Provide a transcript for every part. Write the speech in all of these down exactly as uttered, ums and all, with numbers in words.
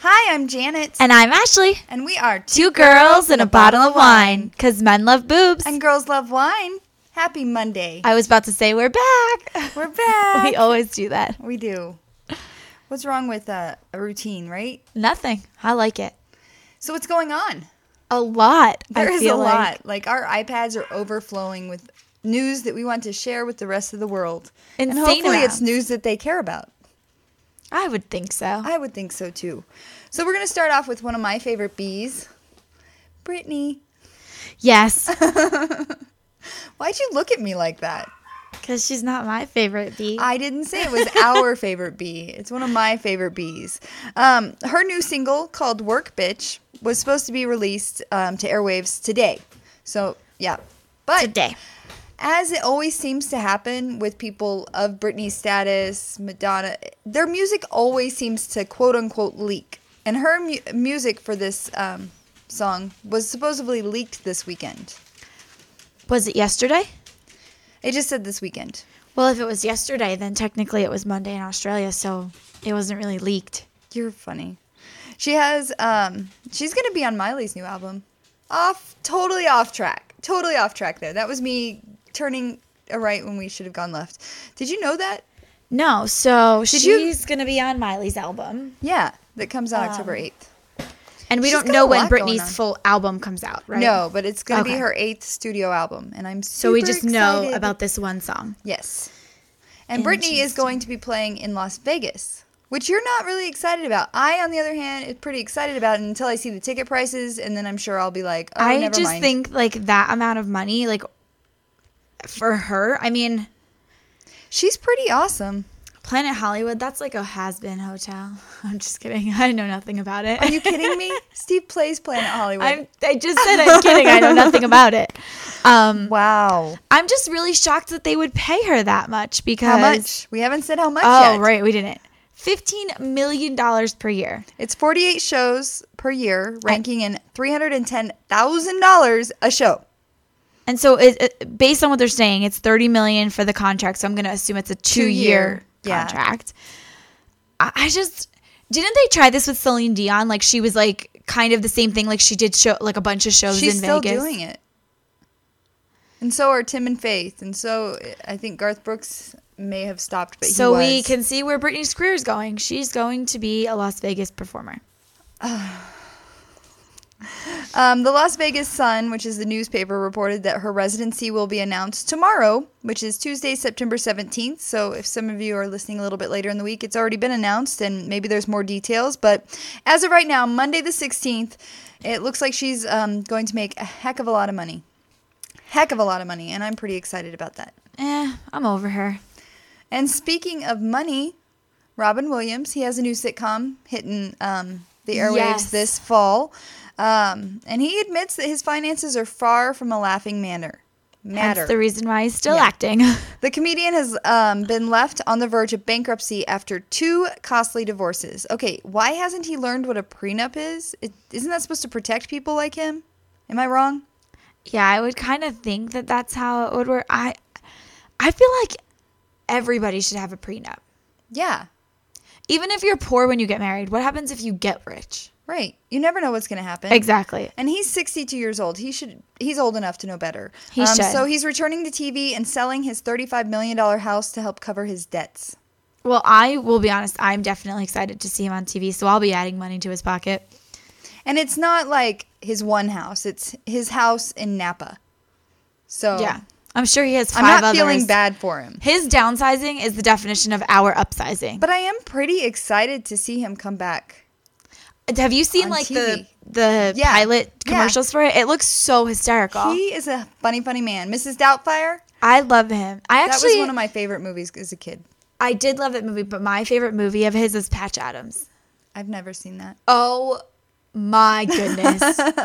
Hi, I'm Janet. And I'm Ashley. And we are Two, two girls and a bottle of wine. Because men love boobs. And girls love wine. Happy Monday. I was about to say we're back. We're back. We always do that. We do. What's wrong with uh, a routine, right? Nothing. I like it. So what's going on? A lot. There I is feel a like. lot. Like our iPads are overflowing with news that we want to share with the rest of the world. Insane and hopefully amounts. it's news that they care about. I would think so. I would think so too. So we're going to start off with one of my favorite bees, Britney. Yes. Why'd you look at me like that? Because she's not my favorite bee. I didn't say it was our favorite bee. It's one of my favorite bees. Um, her new single called Work Bitch was supposed to be released um, to airwaves today. So, yeah. But Today. as it always seems to happen with people of Britney's status, Madonna, their music always seems to quote-unquote leak. And her mu- music for this um, song was supposedly leaked this weekend. Was it yesterday? It just said this weekend. Well, if it was yesterday, then technically it was Monday in Australia, so it wasn't really leaked. You're funny. She has, um, she's going to be on Miley's new album. Off, totally off track. Totally off track there. That was me turning a right when we should have gone left. Did you know that? No, so Did she's going to be on Miley's album. Yeah, that comes out Um, October eighth. And we She's don't got know a when lot going Britney's on. full album comes out, right? No, but it's going to Okay. be her eighth studio album, and I'm super So we just know excited. about this one song. Yes. And Britney is Interesting. going to be playing in Las Vegas, which you're not really excited about. I, on the other hand, is pretty excited about it until I see the ticket prices, and then I'm sure I'll be like, oh, I never just mind. think like that amount of money, like for her, I mean, She's pretty awesome. Planet Hollywood, that's like a has-been hotel. I'm just kidding. I know nothing about it. Are you kidding me? Steve plays Planet Hollywood. I'm, I just said I'm kidding. I know nothing about it. Um, Wow. I'm just really shocked that they would pay her that much because. How much? We haven't said how much Oh, yet. right. We didn't. fifteen million dollars per year. It's forty-eight shows per year, ranking in three hundred ten thousand dollars a show. And so, it, it, based on what they're saying, it's thirty million dollars for the contract. So I'm going to assume it's a two-year Two-year, yeah. contract. I, I just didn't they try this with Celine Dion? Like she was like kind of the same thing. Like she did show like a bunch of shows She's in still Vegas. doing it. And so are Tim and Faith. And so I think Garth Brooks may have stopped, but So he was. we can see where Britney's career is going. She's going to be a Las Vegas performer. Um, the Las Vegas Sun, which is the newspaper, reported that her residency will be announced tomorrow, which is Tuesday, September seventeenth. So if some of you are listening a little bit later in the week, it's already been announced and maybe there's more details. But as of right now, Monday the sixteenth, it looks like she's um, going to make a heck of a lot of money. Heck of a lot of money. And I'm pretty excited about that. Eh, I'm over her. And speaking of money, Robin Williams, he has a new sitcom hitting um, the airwaves Yes. this fall. Um, and he admits that his finances are far from a laughing manner. Matter. That's the reason why he's still Yeah. acting. The comedian has um, been left on the verge of bankruptcy after two costly divorces. Okay, why hasn't he learned what a prenup is? It, isn't that supposed to protect people like him? Am I wrong? Yeah, I would kind of think that that's how it would work. I, I feel like everybody should have a prenup. Yeah, Even if you're poor when you get married, what happens if you get rich? right. You never know what's going to happen. Exactly. And he's sixty-two years old. He should. He's old enough to know better. He um, should. So he's returning to T V and selling his thirty-five million dollars house to help cover his debts. Well, I will be honest. I'm definitely excited to see him on T V, so I'll be adding money to his pocket. And it's not like his one house. It's his house in Napa. So Yeah. I'm sure he has five I'm not others. feeling bad for him. His downsizing is the definition of our upsizing. But I am pretty excited to see him come back. Have you seen on like T the V. the Yeah. pilot Yeah. commercials for it? It looks so hysterical. He is a funny, funny man. Missus Doubtfire, I love him. I that actually was one of my favorite movies as a kid. I did love that movie, but my favorite movie of his is Patch Adams. I've never seen that. Oh my goodness.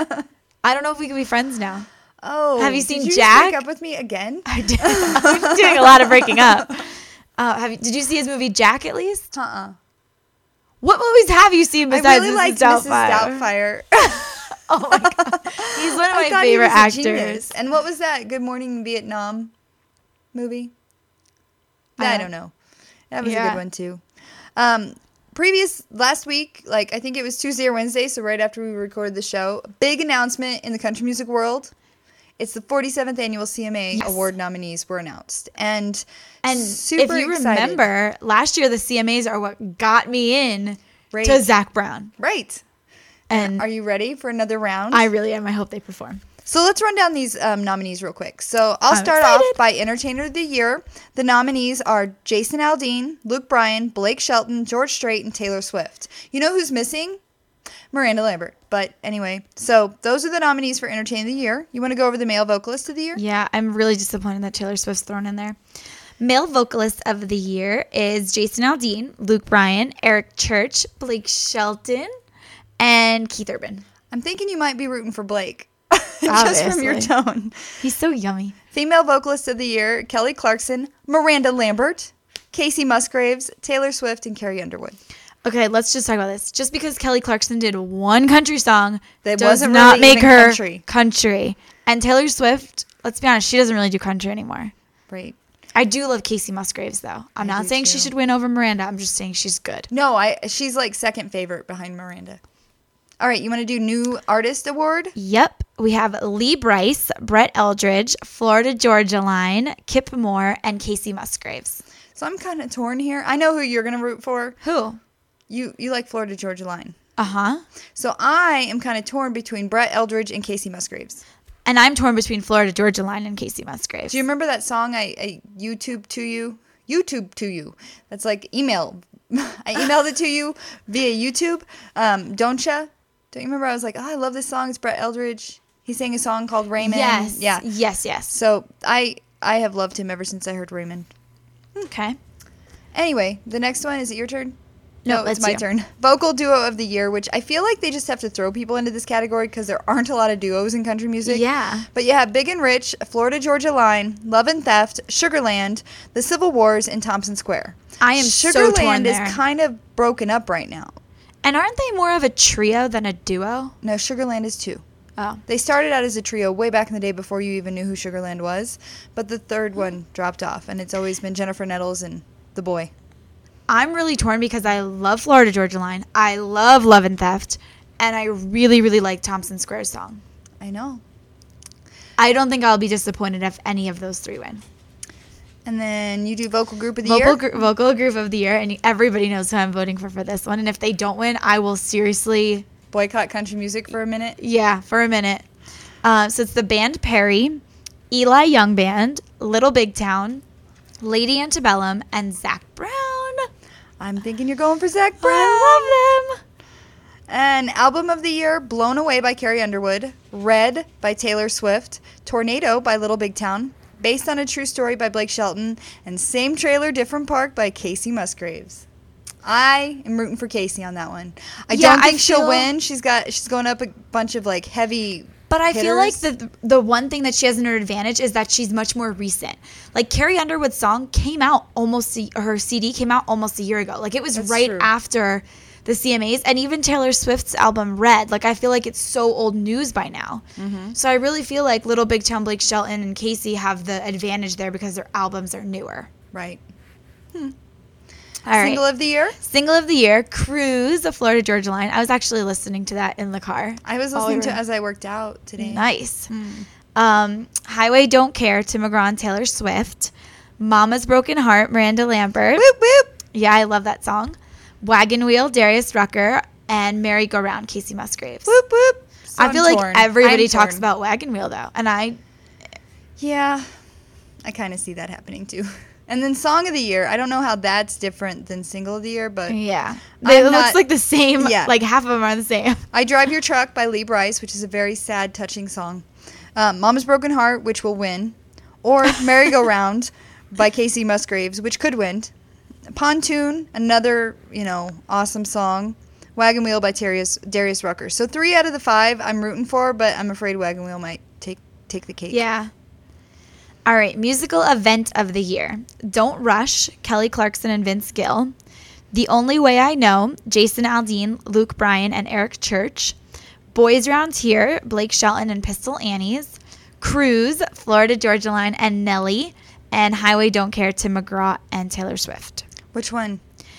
I don't know if we can be friends now. Oh, Have you seen did you Jack? Just break up with me again? I did. I'm doing a lot of breaking up. Uh, have you, did you see his movie Jack at least? Uh-uh. What movies have you seen I besides really liked Missus Missus Doubtfire? Doubtfire. Oh my god, he's one of I my thought he favorite was a actors. genius. And what was that Good Morning Vietnam movie? I, I don't know. That was a yeah. good one too. Um, previous last week, like I think it was Tuesday or Wednesday, so right after we recorded the show, big announcement in the country music world. It's the forty-seventh annual C M A Yes. award nominees were announced, and And super if you excited. remember, last year the C M As are what got me in Right. to Zach Brown. right? And Are you ready for another round? I really am. I hope they perform. So let's run down these um, nominees real quick. So I'll I'm start excited. off by Entertainer of the Year. The nominees are Jason Aldean, Luke Bryan, Blake Shelton, George Strait, and Taylor Swift. You know who's missing? Miranda Lambert. But anyway, so those are the nominees for Entertainer of the Year. You want to go over the male vocalist of the year? Yeah, I'm really disappointed that Taylor Swift's thrown in there. Male vocalist of the year is Jason Aldean, Luke Bryan, Eric Church, Blake Shelton, and Keith Urban. I'm thinking you might be rooting for Blake. Just from your Obviously. tone. He's so yummy. Female vocalist of the year, Kelly Clarkson, Miranda Lambert, Casey Musgraves, Taylor Swift, and Carrie Underwood. Okay, let's just talk about this. Just because Kelly Clarkson did one country song That does wasn't not really make even her country. country. And Taylor Swift, let's be honest, she doesn't really do country anymore. Right. I do love Casey Musgraves, though. I'm I not do saying she too. should win over Miranda. I'm just saying she's good. No, I she's like second favorite behind Miranda. All right, you want to do new artist award? Yep. We have Lee Bryce, Brett Eldridge, Florida Georgia Line, Kip Moore, and Casey Musgraves. So I'm kind of torn here. I know who you're going to root for. Who? You you like Florida Georgia Line. Uh-huh. So I am kind of torn between Brett Eldridge and Casey Musgraves. And I'm torn between Florida Georgia Line and Casey Musgraves. Do you remember that song I, I YouTube to you? YouTube to you. That's like email. I emailed it to you via YouTube. Um, don't ya? Don't you remember? I was like, oh, I love this song. It's Brett Eldridge. He sang a song called Raymond. Yes. Yeah. Yes, yes. So I I have loved him ever since I heard Raymond. Okay. Anyway, the next one, is it your turn? No, it's it's my you. turn. Vocal duo of the year, which I feel like they just have to throw people into this category because there aren't a lot of duos in country music. Yeah. But you have Big and Rich, Florida Georgia Line, Love and Theft, Sugarland, The Civil Wars, and Thompson Square. I am so Sugarland torn there. is kind of broken up right now. And aren't they more of a trio than a duo? No, Sugarland is two. Oh. They started out as a trio way back in the day before you even knew who Sugarland was, but the third one dropped off, and it's always been Jennifer Nettles and the boy. I'm really torn because I love Florida Georgia Line. I love Love and Theft. And I really, really like Thompson Square's song. I know. I don't think I'll be disappointed if any of those three win. And then you do vocal group of the Vocal, year. gr- vocal group of the year, and everybody knows who I'm voting for for this one. And if they don't win, I will seriously, Boycott country music for a minute. yeah, for a minute. Uh, so it's the band Perry, Eli Young Band, Little Big Town, Lady Antebellum, and Zach Brown. I'm thinking you're going for Zach Brown. I love them. And album of the year, Blown Away by Carrie Underwood, Red by Taylor Swift, Tornado by Little Big Town, Based on a True Story by Blake Shelton, and Same Trailer, Different Park by Casey Musgraves. I am rooting for Casey on that one. I Yeah, don't I think she'll feel- win. She's got she's going up a bunch of like heavy But I feel like hitters. the the one thing that she has in her advantage is that she's much more recent. Like Carrie Underwood's song came out almost a, her C D came out almost a year ago. Like it was That's right true. after the C M As, and even Taylor Swift's album Red. Like I feel like it's so old news by now. Mm-hmm. So I really feel like Little Big Town, Blake Shelton, and Casey have the advantage there because their albums are newer. right. All right. Single of the year? Single of the year, Cruise, a Florida Georgia Line. I was actually listening to that in the car. I was while listening we to were- it as I worked out today. Nice. Hmm. Um, Highway Don't Care to McGraw and Taylor Swift. Mama's Broken Heart, Miranda Lambert. Whoop whoop. Yeah, I love that song. Wagon Wheel, Darius Rucker. And Merry Go Round, Casey Musgraves. Whoop whoop. So I feel I'm like torn. everybody I'm talks torn. about Wagon Wheel, though. And I, Yeah, I kind of see that happening too. And then Song of the Year, I don't know how that's different than Single of the Year, but yeah. I'm It looks not- like the same. Yeah. Like half of them are the same. I Drive Your Truck by Lee Bryce, which is a very sad, touching song. Um, Mama's Broken Heart, which will win. Or Merry Go Round by Casey Musgraves, which could win. Pontoon, another, you know, awesome song. Wagon Wheel by Darius, Darius Rucker. So three out of the five I'm rooting for, but I'm afraid Wagon Wheel might take take the cake. Yeah. All right, musical event of the year. Don't Rush, Kelly Clarkson and Vince Gill. The Only Way I Know, Jason Aldean, Luke Bryan, and Eric Church. Boys Round Here, Blake Shelton and Pistol Annies. Cruise, Florida Georgia Line, and Nelly. And Highway Don't Care to McGraw and Taylor Swift. Which one?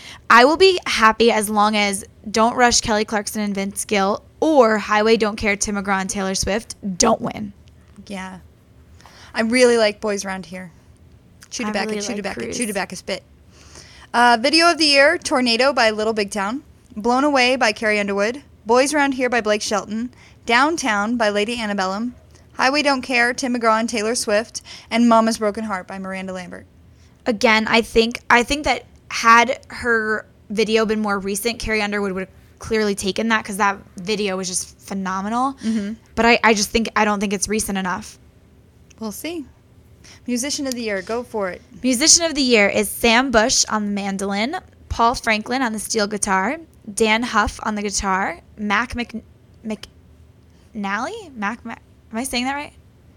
I will be happy as long as Don't Rush, Kelly Clarkson and Vince Gill, or Highway Don't Care, Tim McGraw and Taylor Swift don't win. Yeah. I really like Boys Round Here. Chew I tobacco, really chew like tobacco, Cruise. chew tobacco, spit. Uh, video of the year, Tornado by Little Big Town. Blown Away by Carrie Underwood. Boys Round Here by Blake Shelton. Downtown by Lady Antebellum. Highway Don't Care, Tim McGraw and Taylor Swift. And Mama's Broken Heart by Miranda Lambert. Again, I think I think that had her video been more recent, Carrie Underwood would have clearly taken that because that video was just phenomenal. Mm-hmm. But I, I just think I don't think it's recent enough. We'll see. Musician of the year, go for it. Musician of the year is Sam Bush on the mandolin, Paul Franklin on the steel guitar, Dan Huff on the guitar, Mac Mc, McNally? Mac, Mac, am I saying that right?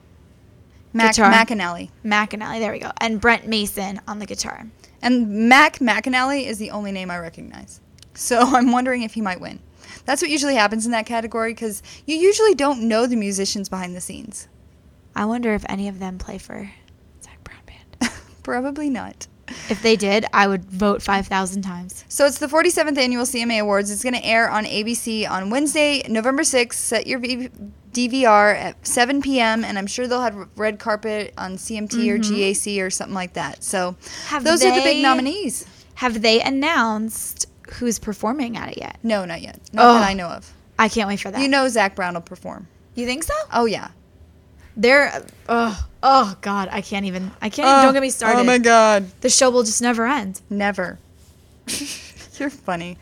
Mac Guitar. McAnally. McAnally, there we go. And Brent Mason on the guitar. And Mac McAnally is the only name I recognize. So I'm wondering if he might win. That's what usually happens in that category because you usually don't know the musicians behind the scenes. I wonder if any of them play for Zac Brown Band. Probably not. If they did, I would vote five thousand times. So it's the forty-seventh Annual C M A Awards. It's going to air on A B C on Wednesday, November sixth. Set your v- D V R at seven p.m. and I'm sure they'll have red carpet on C M T mm-hmm. or G A C or something like that. So have those they, are the big nominees. Have they announced who's performing at it yet? No, not yet. Not oh, that I know of. I can't wait for that. You know Zac Brown will perform. You think so? Oh, yeah. They're, oh, oh, God, I can't even, I can't even, oh, don't get me started. Oh, my God. The show will just never end. Never. You're funny.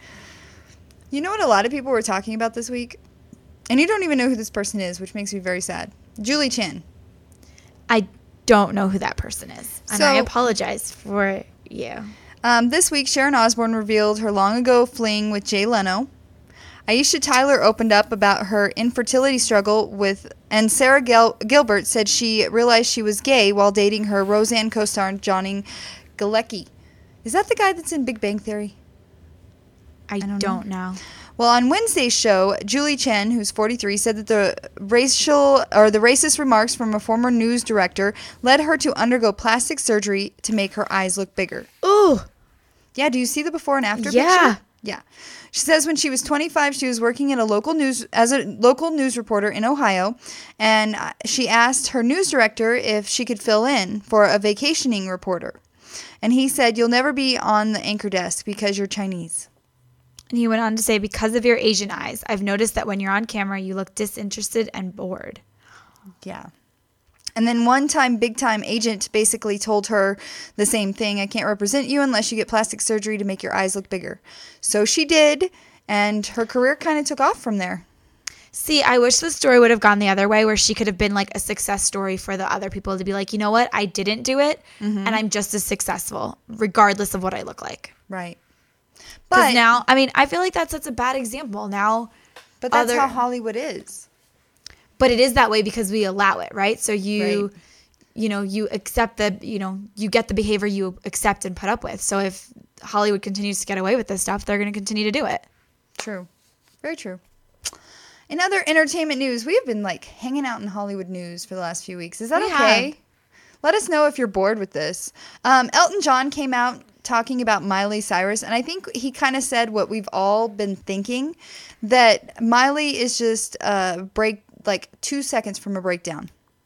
You know what a lot of people were talking about this week? And you don't even know who this person is, which makes me very sad. Julie Chen. I don't know who that person is. And so, I apologize for you. Um, this week, Sharon Osbourne revealed her long-ago fling with Jay Leno. Aisha Tyler opened up about her infertility struggle with, and Sarah Gil- Gilbert said she realized she was gay while dating her Roseanne co-star Johnny Galecki. Is that the guy that's in Big Bang Theory? I, I don't, don't know. know. Well, on Wednesday's show, Julie Chen, who's forty-three, said that the racial or the racist remarks from a former news director led her to undergo plastic surgery to make her eyes look bigger. Ooh. Yeah, do you see the before and after yeah. picture? Yeah. She says when she was twenty-five, she was working in a local news as a local news reporter in Ohio, and she asked her news director if she could fill in for a vacationing reporter. And he said, "You'll never be on the anchor desk because you're Chinese." And he went on to say, "Because of your Asian eyes, I've noticed that when you're on camera, you look disinterested and bored." Yeah. And then one time, big time agent basically told her the same thing. "I can't represent you unless you get plastic surgery to make your eyes look bigger." So she did, and her career kind of took off from there. See, I wish the story would have gone the other way, where she could have been like a success story for the other people to be like, you know what, I didn't do it, mm-hmm. and I'm just as successful, regardless of what I look like. Right. But now, I mean, I feel like that's, that's a bad example. Now, But that's other, how Hollywood is. But it is that way because we allow it, right? So you, right. you know, you accept the, you know, you get the behavior you accept and put up with. So if Hollywood continues to get away with this stuff, they're going to continue to do it. True. Very true. In other entertainment news, we have been like hanging out in Hollywood news for the last few weeks. Is that we okay? Have. Let us know if you're bored with this. Um, Elton John came out talking about Miley Cyrus, and I think he kind of said what we've all been thinking, that Miley is just a break, like two seconds from a breakdown.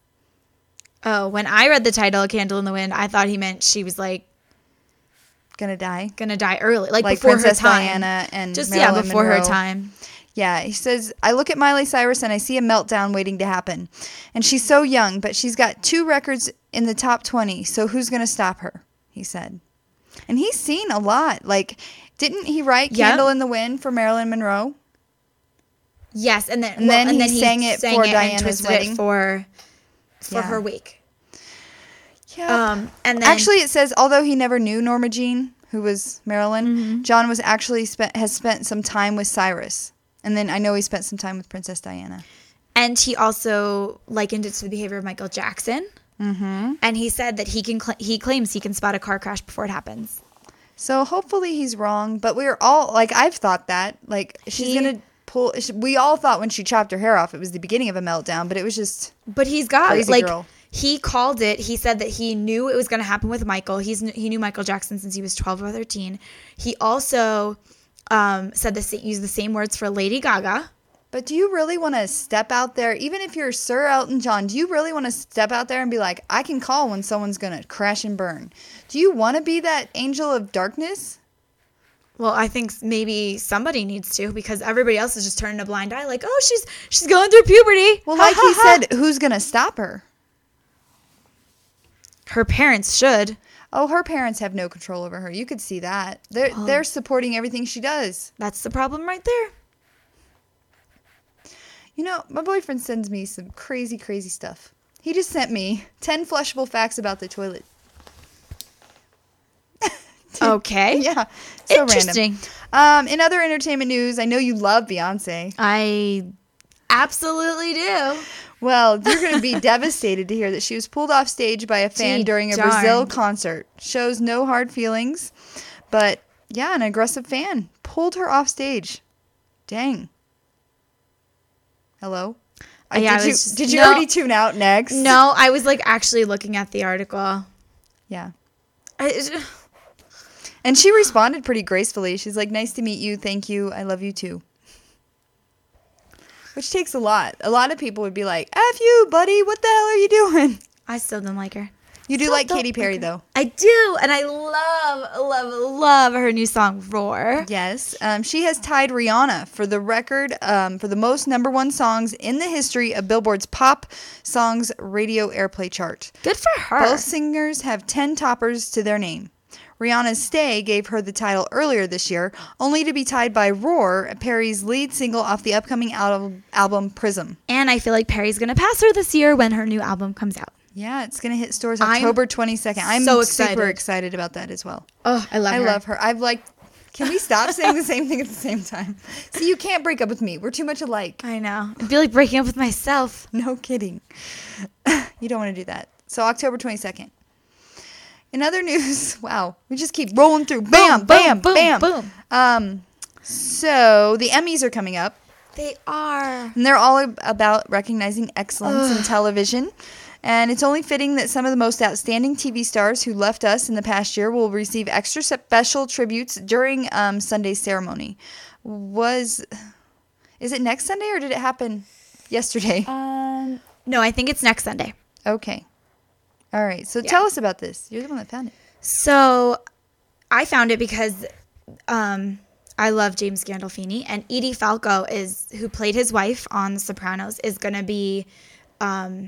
Oh, when I read the title, Candle in the Wind, I thought he meant she was like gonna die, gonna die early, like, like before Princess her time. Diana and just Marilyn yeah, before Monroe. her time. Yeah, he says, "I look at Miley Cyrus and I see a meltdown waiting to happen. And she's so young, but she's got two records in the top twenty, so who's going to stop her?" He said. And he's seen a lot. Like, didn't he write yep. Candle in the Wind for Marilyn Monroe? Yes, and then, and well, then, and he, then he sang it sang for it Diana's and twisted wedding. It for for yeah. her wake. Yeah. Um, and then, actually, it says, although he never knew Norma Jean, who was Marilyn, mm-hmm. John was actually spent has spent some time with Cyrus. And then I know he spent some time with Princess Diana. And he also likened it to the behavior of Michael Jackson. Mm-hmm. And he said that he can cl- he claims he can spot a car crash before it happens. So hopefully he's wrong. But we're all, like, I've thought that. Like, she's he, going to pull, we all thought when she chopped her hair off it was the beginning of a meltdown. But it was just But he's got, crazy like, girl. he called it. He said that he knew it was going to happen with Michael. He's he knew Michael Jackson since he was twelve or thirteen. He also um, said the sa- used the same words for Lady Gaga. But do you really want to step out there, even if you're Sir Elton John, do you really want to step out there and be like, I can call when someone's going to crash and burn? Do you want to be that angel of darkness? Well, I think maybe somebody needs to, because everybody else is just turning a blind eye like, oh, she's she's going through puberty. Well, like he said, who's going to stop her? Her parents should. Oh, her parents have no control over her. You could see that. They're, Oh. they're supporting everything she does. That's the problem right there. You know, my boyfriend sends me some crazy, crazy stuff. He just sent me ten flushable facts about the toilet. Okay. Yeah. So Interesting. random. Um, in other entertainment news, I know you love Beyonce. I absolutely do. Well, you're going to be devastated to hear that she was pulled off stage by a fan Gee, during a darn. Brazil concert. Shows no hard feelings. But, yeah, an aggressive fan pulled her off stage. Dang. Hello? Uh, Yeah, I did you, was just- did you no. already tune out next? No, I was like actually looking at the article. Yeah. I, And she responded pretty gracefully. She's like, nice to meet you. Thank you. I love you too. Which takes a lot. A lot of people would be like, F you, buddy. What the hell are you doing? I still don't like her. You do Still like don't Katy Perry, like her. though. I do, and I love, love, love her new song, Roar. Yes. Um, she has tied Rihanna for the record um, for the most number one songs in the history of Billboard's Pop Songs Radio Airplay chart. Good for her. Both singers have ten toppers to their name. Rihanna's Stay gave her the title earlier this year, only to be tied by Roar, Perry's lead single off the upcoming al- album Prism. And I feel like Perry's going to pass her this year when her new album comes out. Yeah, it's going to hit stores I'm October twenty-second. I'm so super excited. excited about that as well. Oh, I love I her. love her. I've like, can we stop saying the same thing at the same time? See, you can't break up with me. We're too much alike. I know. I feel like breaking up with myself. No kidding. You don't want to do that. So October twenty-second. In other news, wow, we just keep rolling through. Bam, Boom, bam, boom, bam. boom. Um, so the Emmys are coming up, They are. and they're all ab- about recognizing excellence in television. And it's only fitting that some of the most outstanding T V stars who left us in the past year will receive extra special tributes during um, Sunday's ceremony. Was is it next Sunday or did it happen yesterday? Um, no, I think it's next Sunday. Okay. All right. So Yeah. tell us about this. You're the one that found it. So I found it because um, I love James Gandolfini, and Edie Falco is who played his wife on The Sopranos is going to be um,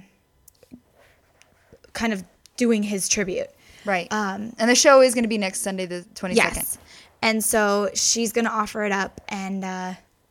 kind of doing his tribute. Right. Um, And the show is going to be next Sunday, the twenty-second. yes, and so she's going to offer it up, and uh,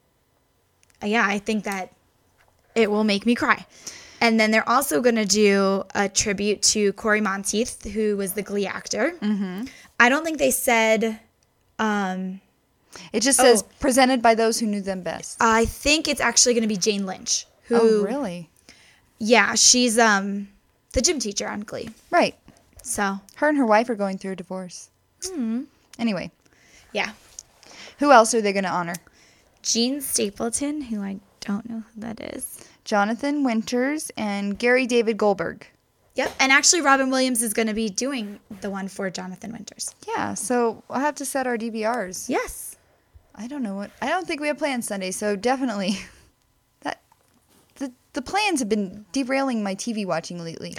yeah, I think that it will make me cry. And then they're also going to do a tribute to Corey Monteith, who was the Glee actor. Mm-hmm. I don't think they said. Um, It just says Oh. presented by those who knew them best. I think it's actually going to be Jane Lynch. Who, Oh, really? Yeah, she's um the gym teacher on Glee. Right. So Her and her wife are going through a divorce. Anyway, yeah, who else are they going to honor? Gene Stapleton, who I don't know who that is. Jonathan Winters and Gary David Goldberg. Yep, and actually Robin Williams is going to be doing the one for Jonathan Winters. Yeah, so we'll have to set our D V Rs. Yes. I don't know what. I don't think we have plans Sunday, so definitely that the the plans have been derailing my T V watching lately.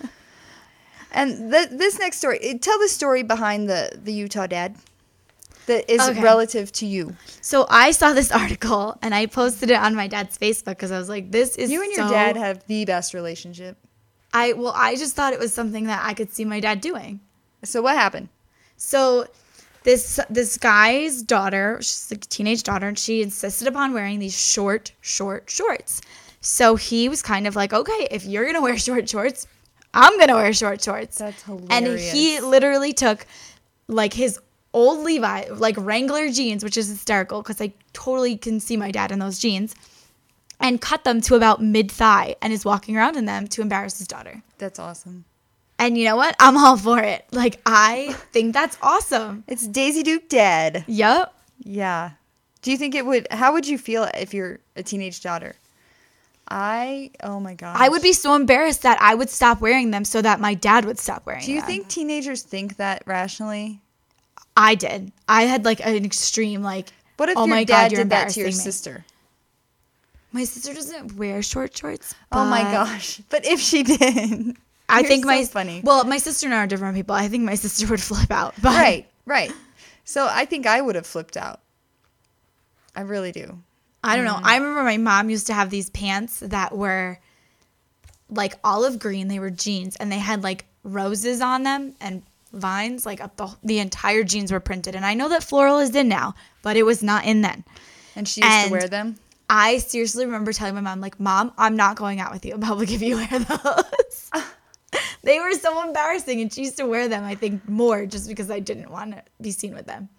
And the, this next story, it- tell the story behind the the Utah dad that is Okay. relative to you. So I saw this article and I posted it on my dad's Facebook because I was like, "This is You and your so- dad have the best relationship. I well, I just thought it was something that I could see my dad doing." So what happened? So this this guy's daughter, she's a teenage daughter, and she insisted upon wearing these short, short shorts. So he was kind of like, okay, if you're going to wear short shorts, I'm going to wear short shorts. That's hilarious. And he literally took like his old Levi, like Wrangler jeans, which is hysterical because I totally can see my dad in those jeans, and cut them to about mid-thigh and is walking around in them to embarrass his daughter. That's awesome. And you know what? I'm all for it. Like, I think that's awesome. It's Daisy Duke dad. Yep. Yeah. Do you think it would, how would you feel if you're a teenage daughter? I, oh my gosh. I would be so embarrassed that I would stop wearing them so that my dad would stop wearing them. Do you them. think teenagers think that rationally? I did. I had like an extreme like, What if oh your my dad God, you're did that to your embarrassing me. sister? My sister doesn't wear short shorts. Oh my but gosh. But if she did. I You're think so my funny. Well, my sister and I are different people. I think my sister would flip out. But Right, right. So I think I would have flipped out. I really do. I don't know. I remember my mom used to have these pants that were like olive green. They were jeans and they had like roses on them and vines. Like up the, the entire jeans were printed. And I know that floral is in now, but it was not in then. And she used And to wear them? I seriously remember telling my mom, like, Mom, I'm not going out with you in public if you wear those. They were so embarrassing, and she used to wear them, I think, more just because I didn't want to be seen with them.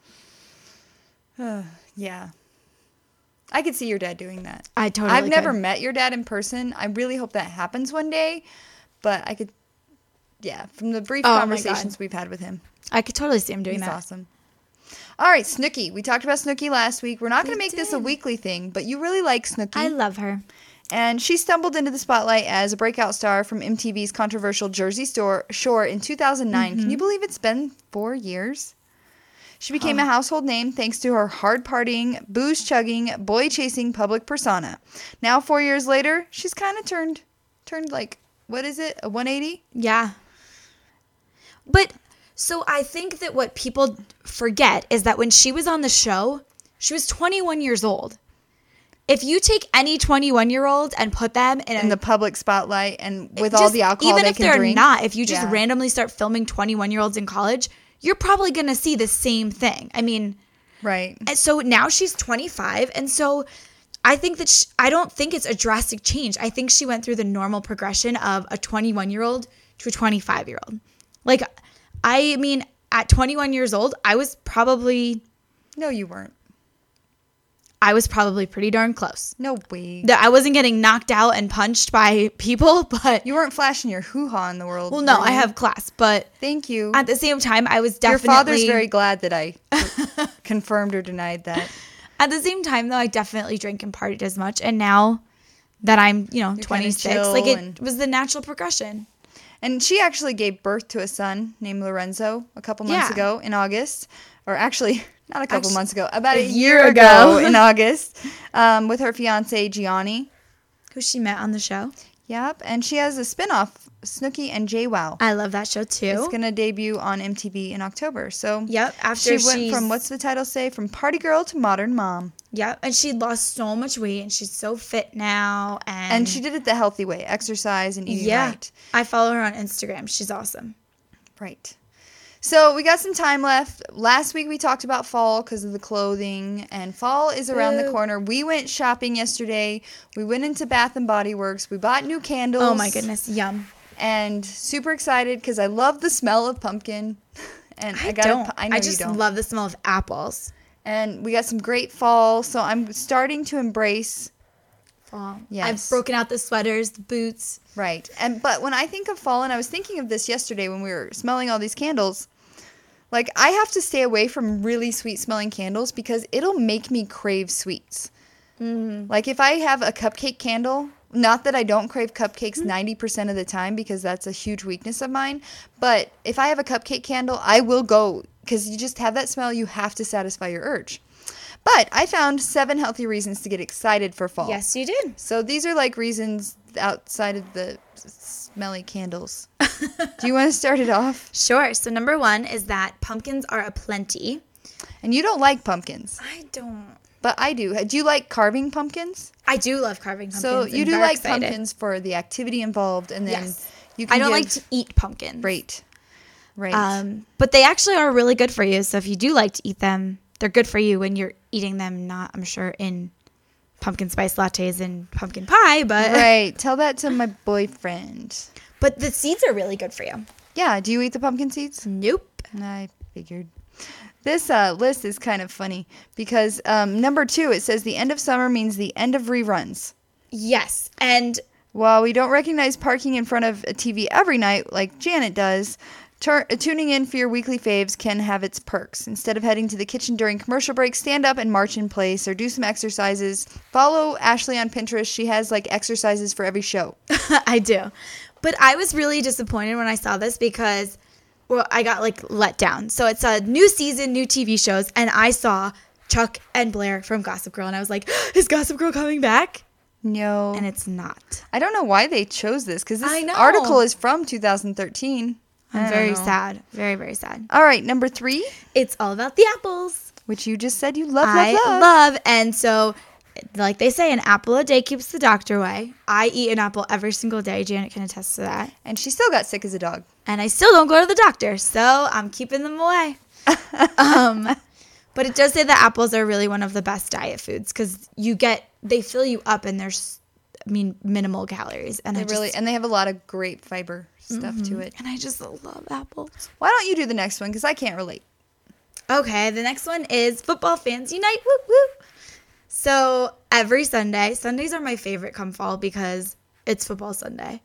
Yeah. I could see your dad doing that. I totally I've never could. met your dad in person. I really hope that happens one day. But I could, yeah, from the brief Oh my conversations God. we've had with him. I could totally see him doing He's that. awesome. All right, Snooki. We talked about Snooki last week. We're not going to We make this a did. weekly thing, but you really like Snooki. I love her. And she stumbled into the spotlight as a breakout star from M T V's controversial Jersey Store, Shore in two thousand nine. Mm-hmm. Can you believe it's been four years? She became a household name thanks to her hard-partying, booze-chugging, boy-chasing public persona. Now, four years later, she's kind of turned, turned like, what is it, a one eighty? Yeah. But so I think that what people forget is that when she was on the show, she was twenty-one years old. If you take any twenty-one-year-old and put them in, In a, the public spotlight and with just- all the alcohol even they if can they're drink. not, if you just Yeah. randomly start filming twenty-one-year-olds in college, you're probably going to see the same thing. I mean, Right. and so now she's twenty-five, and so I think that she, I don't think it's a drastic change. I think she went through the normal progression of a twenty-one-year-old to a twenty-five-year-old. Like, I mean, at twenty-one years old, I was probably No, you weren't. I was probably pretty darn close. No way. That I wasn't getting knocked out and punched by people, but You weren't flashing your hoo-ha in the world. well, no, were I you? have class, but Thank you. at the same time, I was Your definitely father's very glad that I confirmed or denied that. At the same time, though, I definitely drank and partied as much. And now that I'm, you know, kinda twenty-six, chill like it and- was the natural progression. And she actually gave birth to a son named Lorenzo a couple months Yeah. ago in August. Or actually, not a couple Actually, months ago. About a a, year year ago. ago in August um, with her fiance, Gianni. Who she met on the show. Yep. And she has a spinoff, Snooki and JWoww. I love that show, too. It's going to debut on M T V in October. So Yep. After she went she's- from, what's the title say? From party girl to modern mom. Yep. And she lost so much weight, and she's so fit now. And, And she did it the healthy way, exercise and eating yeah. right. I follow her on Instagram. She's awesome. Right. So we got some time left. Last week we talked about fall because of the clothing, and fall is around the Woo. corner. We went shopping yesterday. We went into Bath and Body Works. We bought new candles. Oh, my goodness. Yum. And super excited because I love the smell of pumpkin. And I, I got don't. I know I just you don't. love the smell of apples. And we got some great fall. So I'm starting to embrace. Fall. Yes. I've broken out the sweaters, the boots. Right. And but when I think of fall, and I was thinking of this yesterday when we were smelling all these candles, like I have to stay away from really sweet smelling candles because it'll make me crave sweets. Mm-hmm. Like if I have a cupcake candle, not that I don't crave cupcakes ninety percent of the time because that's a huge weakness of mine, but if I have a cupcake candle, I will go because you just have that smell, you have to satisfy your urge. But I found seven healthy reasons to get excited for fall. Yes, you did. So these are like reasons outside of the s- smelly candles. Do you want to start it off? Sure. So number one is that pumpkins are aplenty. And you don't like pumpkins, I don't. but I do. Do you like carving pumpkins? I do love carving pumpkins. So you I'm do very like excited. pumpkins for the activity involved, and then Yes. you can I don't give, like to eat pumpkins. Right. Right. Um, but they actually are really good for you. So if you do like to eat them, they're good for you when you're eating them. Not, I'm sure, in pumpkin spice lattes and pumpkin pie, but right. Tell that to my boyfriend. but the seeds are really good for you. Yeah. Do you eat the pumpkin seeds? Nope. I figured. This uh, list is kind of funny because um, number two, it says the end of summer means the end of reruns. Yes, and While we don't recognize parking in front of a T V every night like Janet does, Tur- tuning in for your weekly faves can have its perks. Instead of heading to the kitchen during commercial breaks, stand up and march in place or do some exercises. Follow Ashley on Pinterest. She has like exercises for every show. I do. But I was really disappointed when I saw this because well, I got like let down. So it's a new season, new T V shows, and I saw Chuck and Blair from Gossip Girl, and I was like, is Gossip Girl coming back? No. And it's not. I don't know why they chose this because this I know. article is from two thousand thirteen. I'm I very don't know. sad. Very, very sad. All right, number three, It's all about the apples. which you just said you love, love, I love. love. And so, like they say, an apple a day keeps the doctor away. I eat an apple every single day. Janet can attest to that. And she still got sick as a dog. And I still don't go to the doctor. So I'm keeping them away. um, but it does say that apples are really one of the best diet foods because you get, they fill you up and there's, I mean, minimal calories. And They I really, just, and they have a lot of great fiber stuff to it. and I just love apples. Why don't you do the next one? Because I can't relate. Okay, the next one is Football Fans Unite. Whoop, whoop. So every Sunday, Sundays are my favorite come fall because it's football Sunday.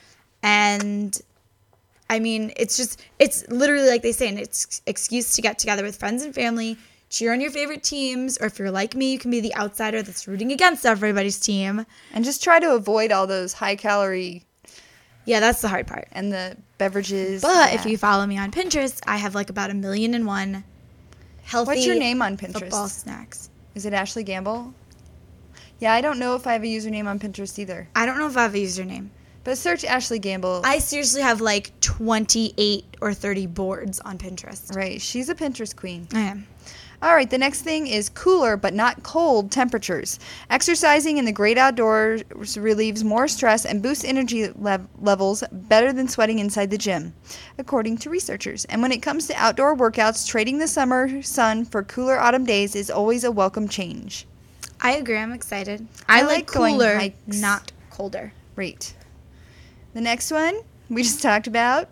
And I mean, it's just, it's literally like they say, an ex- excuse to get together with friends and family, cheer on your favorite teams, or if you're like me, you can be the outsider that's rooting against everybody's team. And just try to avoid all those high calorie Yeah, that's the hard part. and the beverages. But Yeah. if you follow me on Pinterest, I have like about a million and one healthy What's your name on Pinterest? football snacks. Is it Ashley Gamble? Yeah, I don't know if I have a username on Pinterest either. I don't know if I have a username. But search Ashley Gamble. I seriously have like twenty-eight or thirty boards on Pinterest. Right, she's a Pinterest queen. I am. All right, the next thing is cooler but not cold temperatures. Exercising in the great outdoors relieves more stress and boosts energy lev- levels better than sweating inside the gym, according to researchers. And when it comes to outdoor workouts, trading the summer sun for cooler autumn days is always a welcome change. I agree. I'm excited. I I, like like going cooler, hikes. not colder. Right. The next one we just talked about.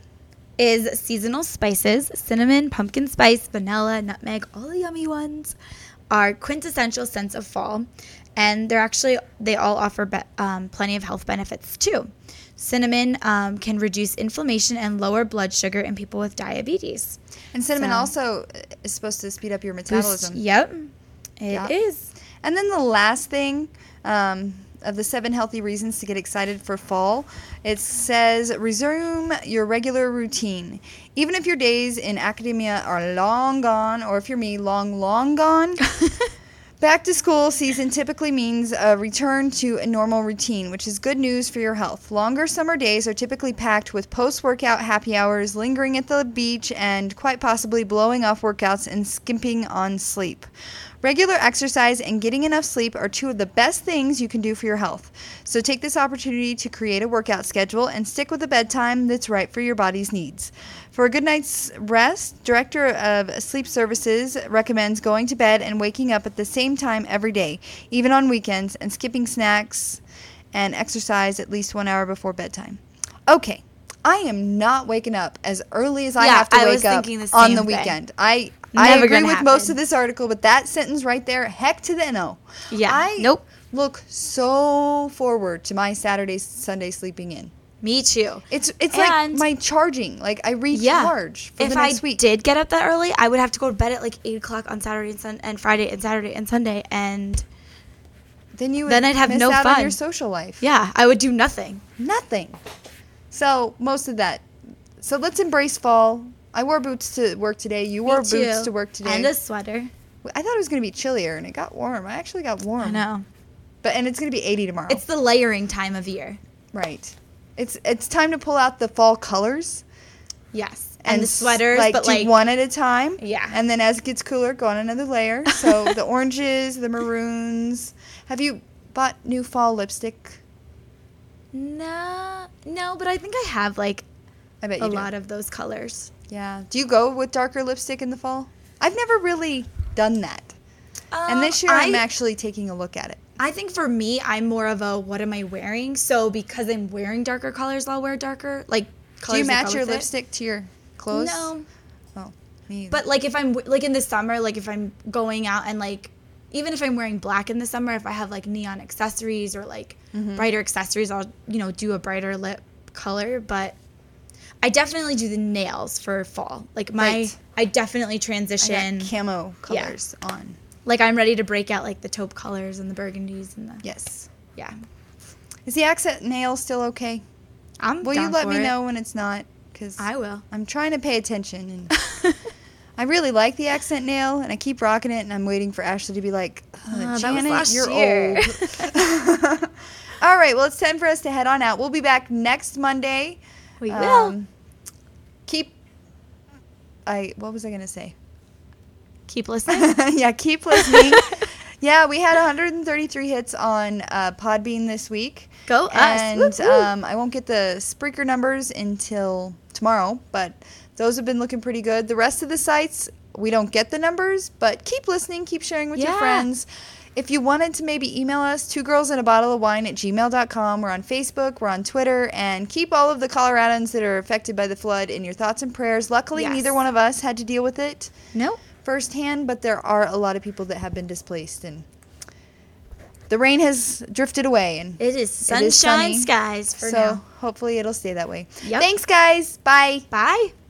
Is seasonal spices, cinnamon, pumpkin spice, vanilla, nutmeg, all the yummy ones, are quintessential scents of fall, and they're actually they all offer be, um, plenty of health benefits too. Cinnamon um, can reduce inflammation and lower blood sugar in people with diabetes. And cinnamon So- also is supposed to speed up your Boost- metabolism. Yep, it is. Yeah. And then the last thing um, of the seven healthy reasons to get excited for fall, it says resume your regular routine. Even if your days in academia are long gone, or if you're me, long, long gone, back to school season typically means a return to a normal routine, which is good news for your health. Longer summer days are typically packed with post-workout happy hours, lingering at the beach, and quite possibly blowing off workouts and skimping on sleep. Regular exercise and getting enough sleep are two of the best things you can do for your health. So take this opportunity to create a workout schedule and stick with a bedtime that's right for your body's needs. For a good night's rest, Director of Sleep Services recommends going to bed and waking up at the same time every day, even on weekends, and skipping snacks and exercise at least one hour before bedtime. Okay, I am not waking up as early as I Yeah, have to I wake was up thinking the on same the thing. weekend. I I Never agree gonna with most happen. of this article, but that sentence right there, heck to the no. Yeah. I Nope. look so forward to my Saturday, Sunday sleeping in. Me too. It's it's like And- my charging. Like I Yeah. recharge for If the I next week. did get up that early, I would have to go to bed at like eight o'clock on Saturday and Sun and Friday and Saturday and Sunday, and then you would then I'd have miss no out on fun. your social life. yeah, I would do nothing. Nothing. So most of that. So let's embrace fall. I wore boots to work today. You wore Me too. boots to work today. And a sweater. I thought it was going to be chillier, and it got warm. I actually got warm. I know. But and it's going to be eighty tomorrow. It's the layering time of year. right. It's it's time to pull out the fall colors Yes. And, the s- sweaters, like, but do like one at a time. Yeah. And then as it gets cooler, go on another layer. So the oranges, the maroons. Have you bought new fall lipstick? no, no, but I think I have like I bet you a do. lot of those colors. Yeah. Do you go with darker lipstick in the fall? I've never really done that. And this year Uh, I'm I, actually taking a look at it. I think for me, I'm more of a what am I wearing? So because I'm wearing darker colors, I'll wear darker like colors. Do you that match go your with it. lipstick to your clothes? No. Oh, me either. But like if I'm like in the summer, like if I'm going out and like even if I'm wearing black in the summer, if I have like neon accessories or like Mm-hmm. brighter accessories, I'll you know do a brighter lip color. But I definitely do the nails for fall. Like my, Right. I definitely I transition. got camo colors on. Like I'm ready to break out like the taupe colors and the burgundies and the Yes. yeah. Is the accent nail still okay? I'm Will down you let for me it. know when it's not? Because I will. I'm trying to pay attention, and I really like the accent nail, and I keep rocking it, and I'm waiting for Ashley to be like, uh, Oh, that was Janet, last you're year." old. All right, well, it's time for us to head on out. We'll be back next Monday. We will. Um, keep, I, what was I going to say? Keep listening. Yeah, keep listening. Yeah, we had one hundred thirty-three hits on uh, Podbean this week. Go us. And Woo, woo. um, I won't get the Spreaker numbers until tomorrow, but those have been looking pretty good. The rest of the sites, we don't get the numbers, but keep listening, keep sharing with your Yeah. friends. If you wanted to maybe email us, two girls and a bottle of wine at gmail dot com. We're on Facebook, we're on Twitter, and keep all of the Coloradans that are affected by the flood in your thoughts and prayers. Luckily, Yes. neither one of us had to deal with it Nope. firsthand, but there are a lot of people that have been displaced, and the rain has drifted away, and It is It sunshine is sunny, skies for so now. hopefully it'll stay that way. Yep. Thanks, guys. Bye. Bye.